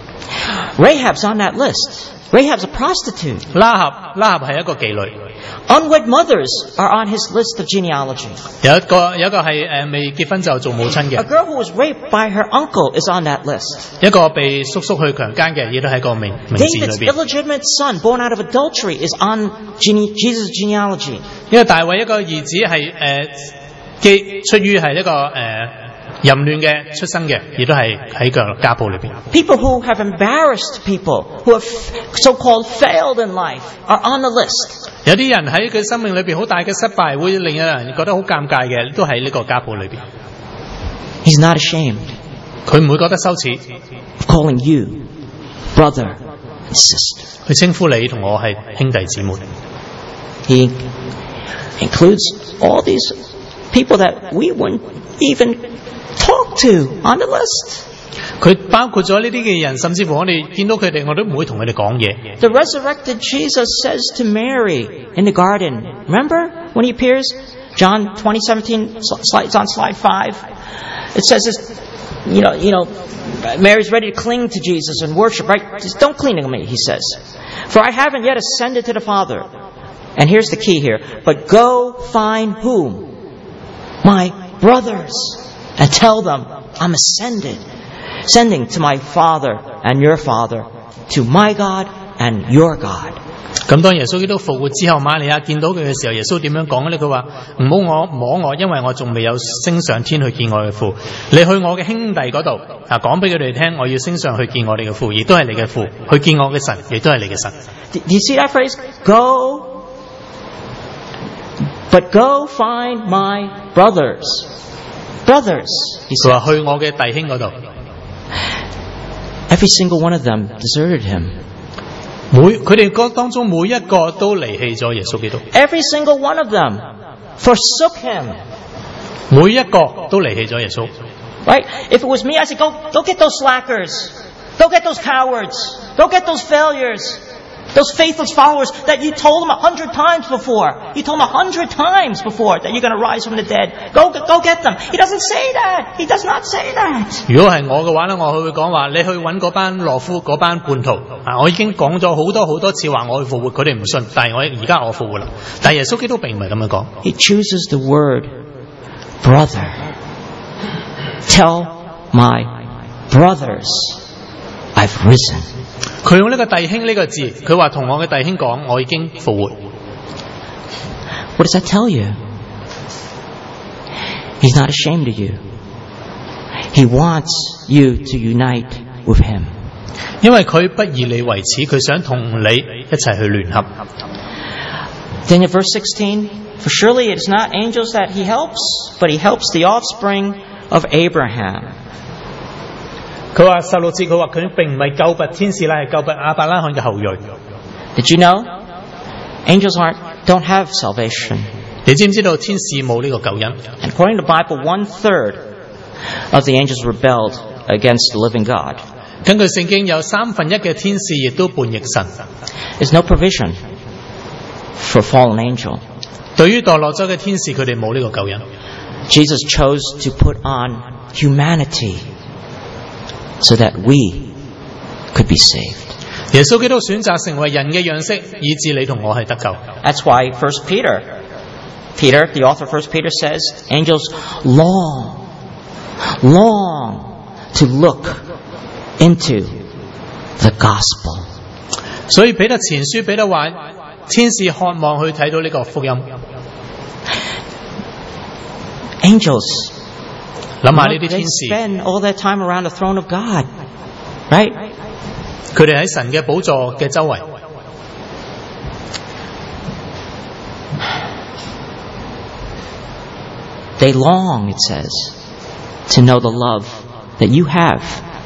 Rahab's on that list. Rahab's a prostitute. 拉合拉合係一個妓女。 Unwed mothers are on his list of genealogy. 有一個有一個係誒未結婚就做母親 A 嘅， girl who was raped by her uncle is on that list. 一個被叔叔去強姦嘅，亦都喺個名名字 David's 裏邊。 illegitimate son born out of adultery is on gene- Jesus' genealogy. 因為大衛一個兒子係誒基出於係一個誒、呃、淫亂嘅出生嘅，亦都係喺個家譜裏邊。 People who have embarrassed people, who have so-called failed in life, are on the list. 有啲人喺佢生命裏邊好大嘅失敗，會令有人覺得好尷尬嘅，都喺呢個家譜裏邊。 He's not ashamed 佢唔會覺得羞恥， of calling you brother and sister. 去稱呼你同我係兄弟姊妹。 He includes all these people that we wouldn't even talk to on the list. 佢包括咗呢啲嘅人，甚至乎我哋見到佢哋，我都唔會同佢哋講嘢。 The resurrected Jesus says to Mary in the garden, remember when he appears? John twenty seventeen, it's on slide five. It says this, you know, you know, Mary's ready to cling to Jesus and worship, right? Just don't cling to me, he says. For I haven't yet ascended to the Father. And here's the key here. But go find whom? My brothers. And tell them I'm ascended. Sending to my Father and your Father, to my God and your God. 咁當耶穌基督復活之後，瑪利亞見到佢嘅時候，耶穌點樣講咧？佢話唔好我摸我，因為我仲未有升上天去見我嘅父。你去我嘅兄弟嗰度啊，講俾佢哋聽，我要升上去見我哋嘅父，亦都係你嘅父；去見我嘅神，亦都係你嘅神。 Do you see that phrase? Go, but go find my brothers. Brothers, he 佢 said. 話去我嘅弟兄嗰度。 Every single one of them deserted him. 每佢哋嗰當中每一個都離棄咗耶穌基督， Every single one of them forsook him. 每一個都離棄咗耶穌。 Right? If it was me, I said, go, go get those slackers. Go get those cowards. Go get those failures. Those faithless followers that you told them a hundred times before. You told them a hundred times before that you're going to rise from the dead. Go, go get them. He doesn't say that. He does not say that. 如果係我嘅話咧，我會講話，你去揾嗰班羅夫嗰班叛徒啊！我已經講咗好多好多次話我會復活，佢哋唔信，但係我而家我復活啦。但係耶穌基督並唔係咁樣講。 He chooses the word brother. Tell my brothers I've risen. 佢用呢個弟兄呢個字，佢話同我嘅弟兄講，我已經復活。 What does that tell you? He's not ashamed of you. He wants you to unite with him. 因為佢不以你為恥，佢想同你一齊去聯合。 Then in verse sixteen, for surely it is not angels that he helps, but he helps the offspring of Abraham. 佢話十六節，佢話佢並唔係救拔天使，乃係救拔亞伯拉罕嘅後裔。 Did you know? Angels aren't don't have salvation. 你知唔知道天使冇呢個救恩 And according to the Bible, one third of the angels rebelled against the living God. 根據聖經，有三分一嘅天使亦都叛逆神。 There's no provision for fallen angel. 對於墮落咗嘅天使，佢哋冇呢個救恩。 Jesus chose to put on humanity so that we could be saved. 耶穌基督選擇成為人嘅樣式，以致你同我係得救。 That's why First Peter, Peter, the author of First Peter says, angels long, long to look into the gospel. 所以彼得前書彼得話，天使渴望去睇到呢個福音。 Angels, 諗下呢啲 they 天使， spend all their time around the throne of God, right? 佢哋喺神嘅寶座嘅周圍。 They long, it says, to know the love that you have,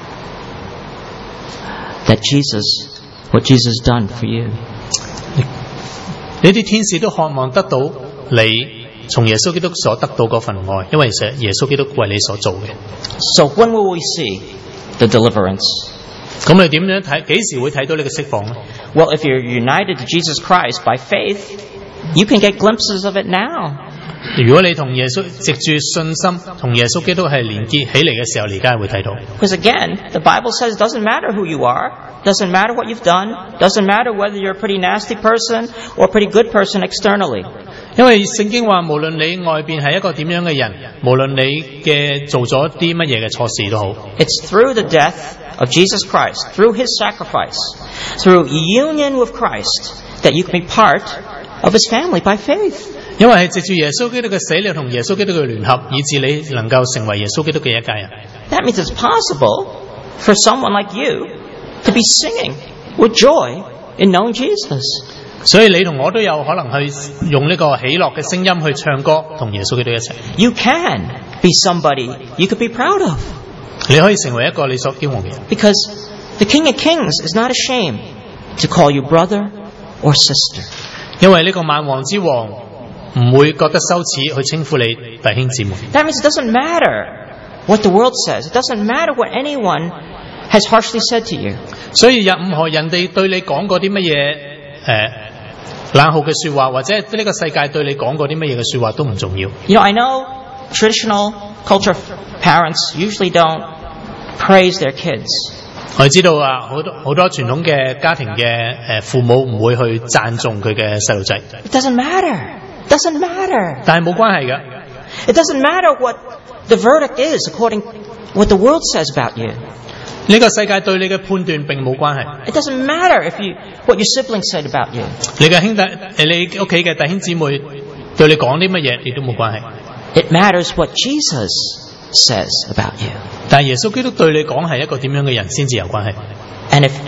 that Jesus, what Jesus has done for you. 呢啲天使都渴望得到你從耶穌基督所得到嗰份愛，因為耶穌基督為你所做嘅。 So when will we see the deliverance? 咁你點樣睇？幾時會睇到呢個釋放呢？ Well, if you're united to Jesus Christ by faith, you can get glimpses of it now. 如果你同耶穌藉住信心同耶穌基督係連結起嚟嘅時候，你而家會睇到。 Because again, the Bible says it doesn't matter who you are, doesn't matter what you've done, doesn't matter whether you're a pretty nasty person or a pretty good person externally. 因為聖經話，無論你外邊係一個點樣嘅人，無論你嘅做咗啲乜嘢嘅錯事都好。 It's through the death of Jesus Christ, through his sacrifice, through union with Christ, that you can be part of his family by faith. 因為係藉住耶穌基督嘅死，你同耶穌基督嘅聯合，以致你能夠成為耶穌基督嘅一家人。 That means it's possible for someone like you to be singing with joy in knowing Jesus. 所以你同我都有可能去用呢個喜樂嘅聲音去唱歌，同耶穌基督一齊。 You can be somebody you could be proud of. 你可以成為一個你所驕傲嘅人。 Because the King of Kings is not ashamed to call you brother or sister. 因為呢個萬王之王唔會覺得羞恥去稱呼你弟兄姊妹。 That means it doesn't matter what the world says. It doesn't matter what anyone has harshly said to you. 所以任何人哋對你講過啲乜嘢誒冷酷嘅說話，或者呢個世界對你講過啲乜嘢嘅說話都唔重要。 You know, I know traditional culture parents usually don't praise their kids. 我知道啊，好多好多傳統嘅家庭嘅誒父母唔會去讚頌佢嘅細路仔。 It doesn't matter. It doesn't matter. 但係冇關係嘅。 It doesn't matter what the verdict is according what the world says about you. 呢個世界對你嘅判斷並冇關係。 It doesn't matter if you what your siblings said about you. 你嘅兄弟誒，你屋企嘅弟兄姊妹對你講啲乜嘢，你都冇關係。 It matters what Jesus says about you. 但係耶穌基督對你講係一個點樣嘅人先至有關係。 And if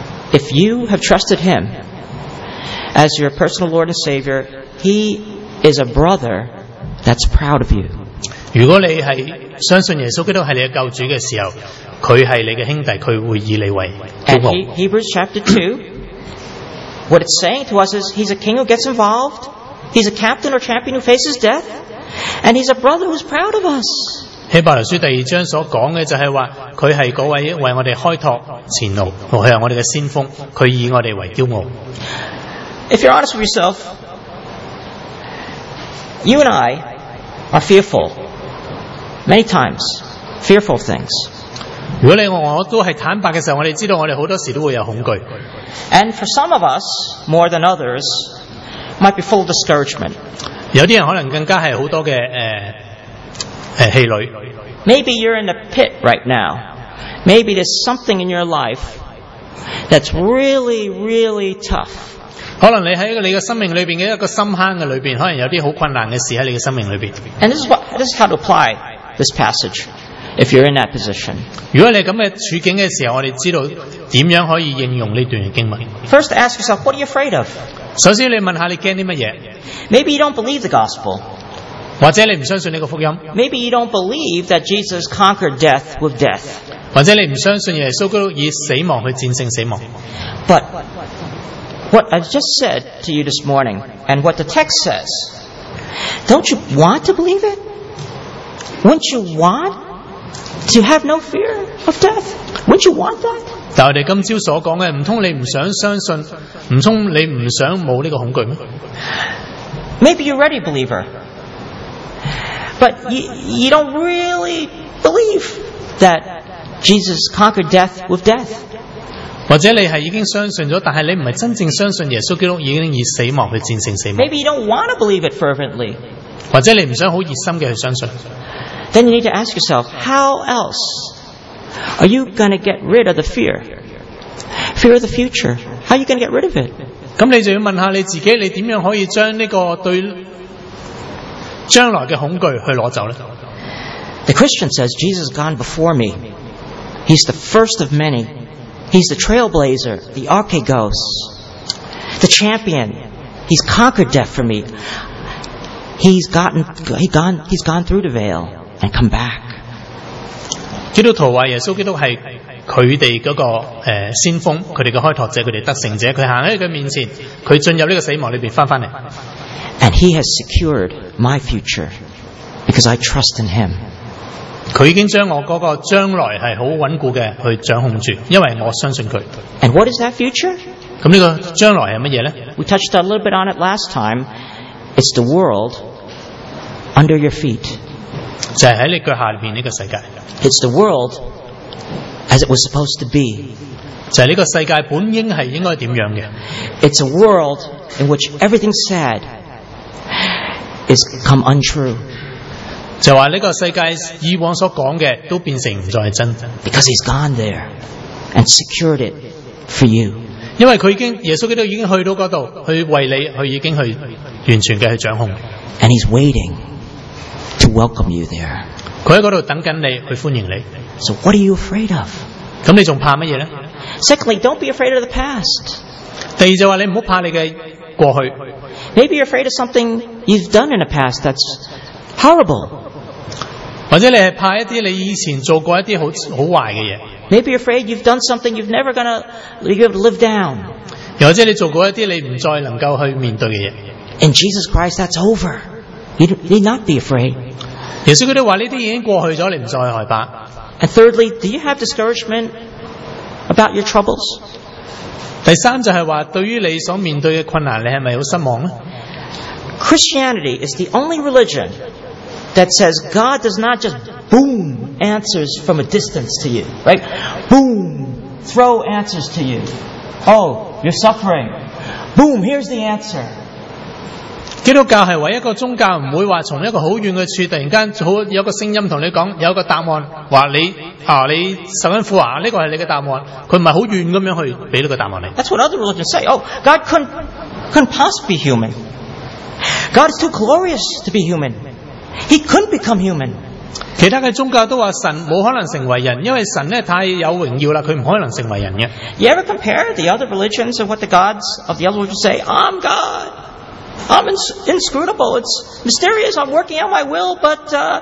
if you have trusted him as your personal Lord and Savior, he is a brother that's proud of you. 如果你係相信耶穌基督係你嘅救主嘅時候，佢係你嘅兄弟，佢會以你為驕 And 傲。 he, Hebrews chapter two, what it's saying to us is he's a king who gets involved, he's a captain or champion who faces death, and he's a brother who's proud of us. 希伯來書第二章所講嘅就係話，佢係嗰位為我哋開拓前路，佢係我哋嘅先鋒，佢以我哋為驕傲。 If you're honest with yourself, you and I are fearful, many times, fearful things. 如果你我我都係坦白嘅時候，我哋知道我哋好多時都會有恐懼。 And for some of us, more than others, might be full of discouragement. 有啲人可能更加係好多嘅誒誒氣餒。 Maybe you're in the pit right now. Maybe there's something in your life that's really, really tough. 可能你喺你嘅生命裏邊嘅一個深坑嘅裏邊，可能有啲好困難嘅事喺你嘅生命裏邊。 And this is what this is how to apply this passage. If you're in that position. 如果你咁嘅處境嘅時候，我哋知道點樣可以應用呢段嘅經文。 First, ask yourself, what are you afraid of? 首先，你問下你驚啲乜嘢？ Maybe you don't believe the gospel. 或者你唔相信呢個福音？ Maybe you don't believe that Jesus conquered death with death. 或者你唔相信耶穌基督以死亡去戰勝死亡？ But what I just said to you this morning, and what the text says, don't you want to believe it? Wouldn't you want to have no fear of death? Wouldn't you want that? 但係我哋今朝所講嘅，唔通你唔想相信？唔通你唔想冇呢個恐懼咩？ Maybe you're already a believer, but you, you don't really believe that Jesus conquered death with death. 或者你係已經相信咗，但係你唔係真正相信耶穌基督已經以死亡去戰勝死亡。 Maybe you don't want to believe it fervently. 或者你唔想好熱心嘅去相信。 Then you need to ask yourself, how else are you going to get rid of the fear? Fear of the future. How are you going to get rid of it? 咁你就要問下你自己，你點樣可以將呢個對將來嘅恐懼去攞走呢？ The Christian says, Jesus has gone before me. He's the first of many. He's the trailblazer, the archegos, the champion. He's conquered death for me. He's gotten, he gone, he's gone through the veil and come back. 基督徒話耶穌基督係佢哋嗰個誒、呃、先鋒，佢哋嘅開拓者，佢哋得勝者，佢行喺佢面前，佢進入呢個死亡裏邊翻翻嚟。 And he has secured my future because I trust in him. 佢已經將我嗰個將來係好穩固嘅去掌控住，因為我相信佢。 And what is that future? 咁呢個將來係乜嘢呢？ We touched a little bit on it last time. It's the world under your feet. 就係喺你腳下面呢個世界。 It's the world as it was supposed to be. 就係呢個世界本應係應該點樣嘅。 It's a world in which everything said is come untrue. 就話呢個世界以往所講嘅都變成唔再係真。 Because he's gone there and secured it for you. 因為佢已經耶穌基督已經去到嗰度，去為你，佢已經去完全嘅去掌控。 And he's waiting to welcome you there. 佢喺嗰度等緊你，去歡迎你。 So what are you afraid of? 咁你仲怕乜嘢呢？ Secondly, don't be afraid of the past. 第二就話你唔好怕你嘅過去。 Maybe you're afraid of something you've done in the past that's horrible. 或者你係怕一啲你以前做過一啲好好壞嘅嘢。 Maybe you're afraid you've done something you've never gonna be able to live down. 又或者你做過一啲你唔再能夠去面對嘅嘢。 In Jesus Christ, that's over. You need not be afraid. 耶穌基督話呢啲已經過去咗，你唔再害怕。 And thirdly, do you have discouragement about your troubles? 第三就係話，對於你所面對嘅困難，你係咪好失望呢？ Christianity is the only religion that says God does not just boom answers from a distance to you, right? Boom, throw answers to you. Oh, you're suffering. Boom, here's the answer. 基督教係唯一一個宗教唔會話從一個好遠嘅處突然間好有個聲音同你講有個答案，話你啊你受緊苦啊，呢個係你嘅答案，佢唔係好遠咁樣去俾呢個答案你。 That's what other religions say. Oh, God couldn't couldn't possibly be human. God is too glorious to be human. He couldn't become human. 其他嘅宗教都話神冇可能成為人，因為神咧太有榮耀啦，佢唔可能成為人嘅。 You ever compare the other religions and what the gods of the other religions say? I'm God. I'm ins- inscrutable. It's mysterious. I'm working out my will, but uh,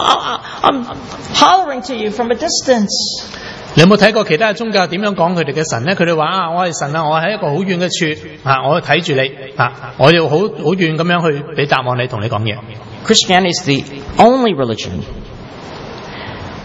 I'm hollering to you from a distance. 你有冇睇過其他嘅宗教點樣講佢哋嘅神咧？佢哋話啊，我係神啊，我喺一個好遠嘅處啊，我睇住你啊，我要好好遠咁樣去俾答案你，同你講嘢。 Christianity is the only religion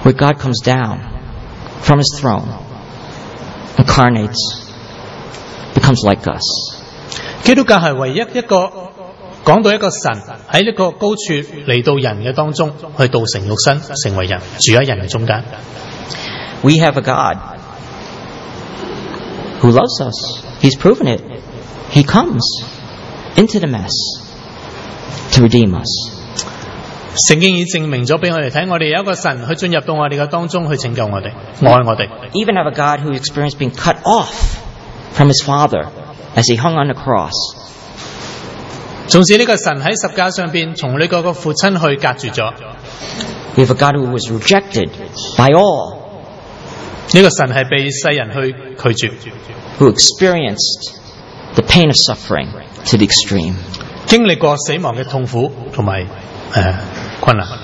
where God comes down from His throne, incarnates, becomes like us. 基督教係唯一一個講到一個神喺呢個高處嚟到人嘅當中，去道成肉身，成為人，住喺人嘅中間。 We have a God who loves us. He's proven it. He comes into the mess to redeem us. 聖經已證明咗俾我哋睇，我哋有一個神去進入到我哋嘅當中，去拯救我哋，愛我哋。 Even have a God who experienced being cut off from His Father as He hung on the cross. 縱使呢個神喺十架上邊從呢個個父親去隔住咗。 We have a God who was rejected by all. 呢個神係被世人去拒絕。 Who experienced the pain of suffering to the extreme. 經歷過死亡嘅痛苦同埋誒困難。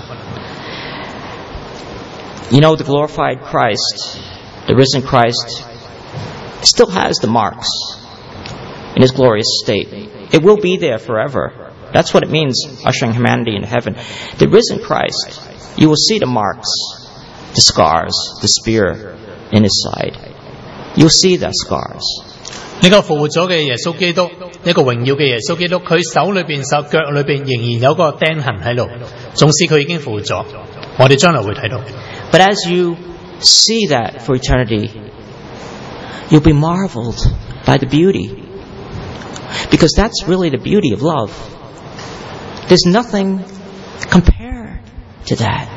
You know, the glorified Christ, the risen Christ, still has the marks in His glorious state. It will be there forever. That's what it means, ushering humanity into heaven. The risen Christ, you will see the marks, the scars, the spear in His side. You'll see the scars. 呢個復活咗嘅耶穌基督，一個榮耀嘅耶穌基督，佢手裏邊、手腳裏邊仍然有個釘痕喺度，縱使佢已經復活咗，我哋將來會睇到。 But as you see that for eternity, you'll be marveled by the beauty. Because that's really the beauty of love. There's nothing compared to that.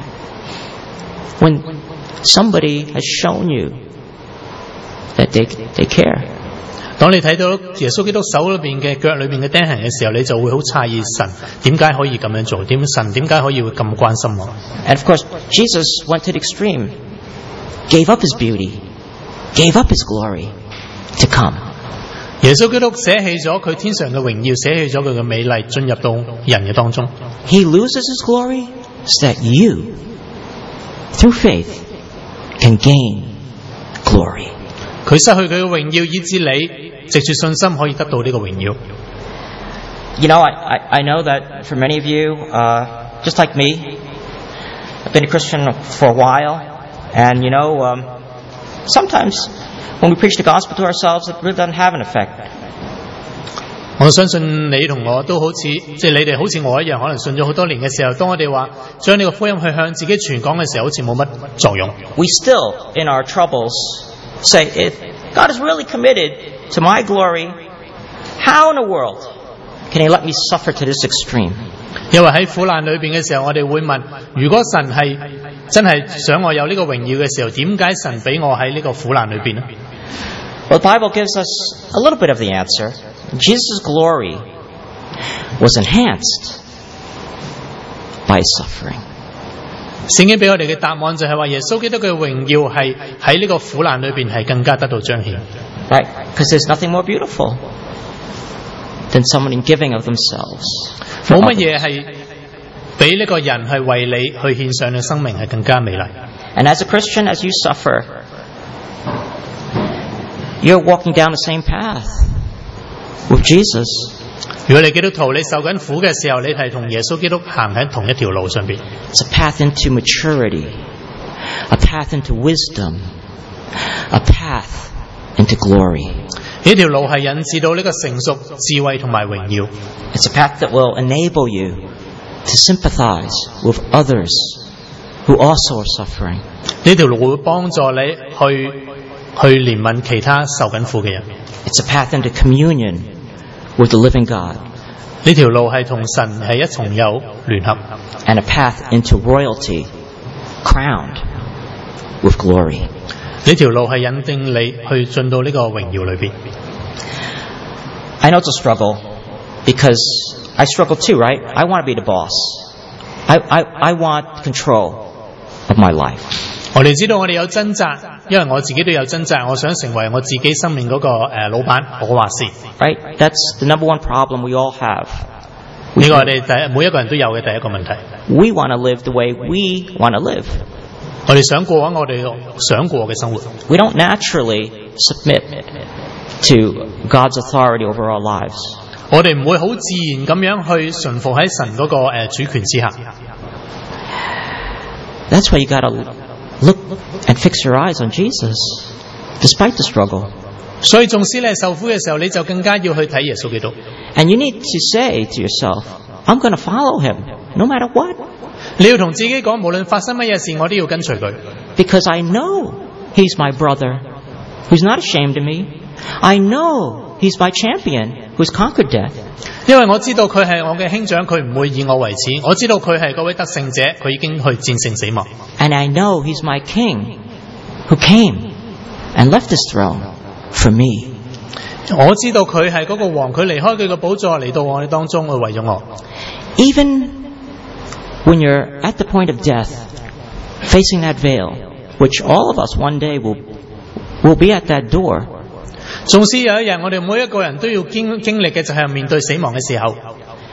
When somebody has shown you that they, they care. 當你睇到耶穌基督手裏邊嘅腳裏邊嘅釘痕嘅時候，你就會好詫異神點解可以咁樣做？點神點解可以會咁關心我 ？And of course, Jesus went to the extreme, gave up His beauty, gave up His glory to come. 耶穌基督捨棄咗佢天上嘅榮耀，捨棄咗佢嘅美麗，進入到人嘅當中。 He loses His glory so that you, through faith, can gain glory. 佢失去佢嘅榮耀，以致你藉住信心可以得到呢個榮耀。 You know, I, I, I know that for many of you, uh, just like me, I've been a Christian for a while, and you know, um, sometimes when we preach the gospel to ourselves, it really doesn't have an effect. 我相信你同我都好似，即係你哋好似我一樣，可能信咗好多年嘅時候，當我哋話將呢個福音去向自己傳講嘅時候，好似冇乜作用。 We still, in our troubles, say, if God is really committed to my glory, how in the world can He let me suffer to this extreme? 因為喺苦難裏邊嘅時候，我哋會問：如果神係真係想我有呢個榮耀嘅時候，點解神俾我喺呢個苦難裏邊呢？ Well, the Bible gives us a little bit of the answer. Jesus' glory was enhanced by His suffering. 聖經俾我哋嘅答案就係話，耶穌基督嘅榮耀係喺呢個苦難裏邊係更加得到彰顯。 Right? Because there's nothing more beautiful than someone in giving of themselves. 冇乜嘢係比呢個人係為你去獻上嘅生命係更加美麗。 And as a Christian, as you suffer, you're walking down the same path with Jesus. 如果你基督徒，你受緊苦嘅時候，你係同耶穌基督行喺同一條路上邊。 It's a path into maturity, a path into wisdom, a path into glory. 呢條路係引致到呢個成熟、智慧同埋榮耀。 It's a path that will enable you to sympathize with others who also are suffering. 呢條路會幫助你去去憐憫其他受緊苦嘅人。 It's a path into communion with the living God. 呢條路係同神係一重有聯合。 And a path into royalty, crowned with glory. 呢條路係引定你去進到呢個榮耀裏邊。 I know it's a struggle because I struggle too, right? I want to be the boss. I, I, I want control of my life. 我哋知道我哋有掙扎，因為我自己都有掙扎。我想成為我自己生命嗰個誒老闆，我話事。 Right? That's the number one problem we all have. 呢個我哋第每一個人都有嘅第一個問題。 We want to live the way we want to live. 我哋想過緊我哋想過嘅生活。 We don't naturally submit to God's authority over our lives. 我哋唔會好自然咁樣去順服喺神嗰個誒主權之下。 That's why you got to look and fix your eyes on Jesus, despite the struggle. 所以縱使你係受苦嘅時候，你就更加要去睇耶穌基督。 And you need to say to yourself, I'm going to follow him, no matter what. 你要同自己講，無論發生乜嘢事，我都要跟隨佢。 Because I know he's my brother, who's not ashamed of me. I know he's my champion, who's conquered death. 因為我知道佢係我嘅兄長，佢唔會以我為恥。我知道佢係嗰位得勝者，佢已經去戰勝死亡。 And I know he's my king, who came and left his throne for me. 我知道佢係嗰個王，佢離開佢嘅寶座嚟到我哋當中，去為咗我。 Even when you're at the point of death, facing that veil, which all of us one day will, will be at that door. 縱使有一日我哋每一個人都要經經歷嘅就係面對死亡嘅時候，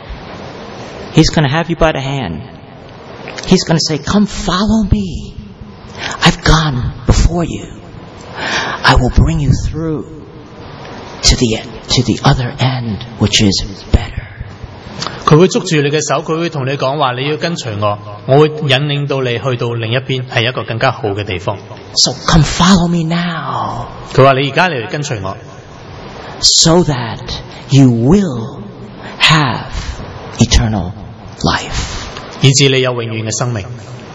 He's going to have you by the hand. He's going to say, come follow me. I've gone before you. I will bring you through to the, to the other end, which is better. 佢會捉住你嘅手，佢會同你講話，你要跟隨我，我會引領到你去到另一邊，係一個更加好嘅地方。 So come follow me now. 佢話你而家嚟跟隨我， so that you will have eternal life. 以致你有永遠嘅生命。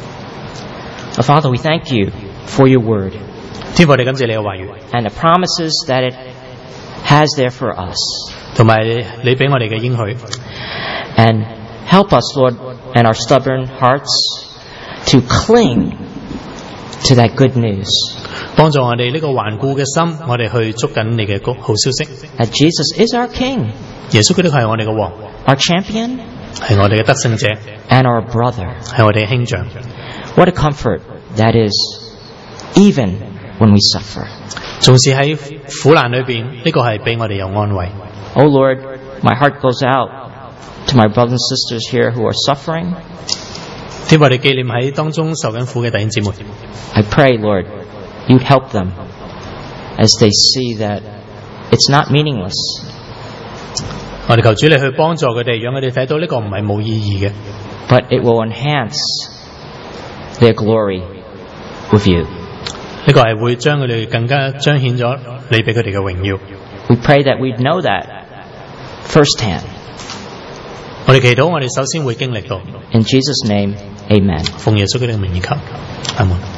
Oh, Father, we thank you for your word 天父，我哋感謝你嘅話語， and the promises that it has there for us. 同埋你俾我哋嘅應許。 And help us, Lord, and our stubborn hearts to cling to that good news 幫助我哋呢個頑固嘅心，我哋去捉緊你嘅好消息。 that Jesus is our King, 耶穌基督係我哋嘅王， our champion, 係我哋嘅得勝者， and our brother. 係我哋嘅兄長。 What a comfort that is, even when we suffer. 縱使喺苦難裏邊，呢個係俾我哋有安慰。 Oh Lord, my heart goes out to my brothers and sisters here who are suffering. 天父，我哋紀念喺當中受緊苦嘅弟兄姊妹。 I pray, Lord, you'd help them as they see that it's not meaningless, 我哋求主你去幫助佢哋，讓佢哋睇到呢個唔係冇意義嘅， but it will enhance their glory with you. 呢個係會將佢哋更加彰顯咗你俾佢哋嘅榮耀。 We pray that we'd know that firsthand. 我哋祈禱，我哋首先會經歷到。 In Jesus' name, amen. 奉耶穌基督嘅名而求，阿門。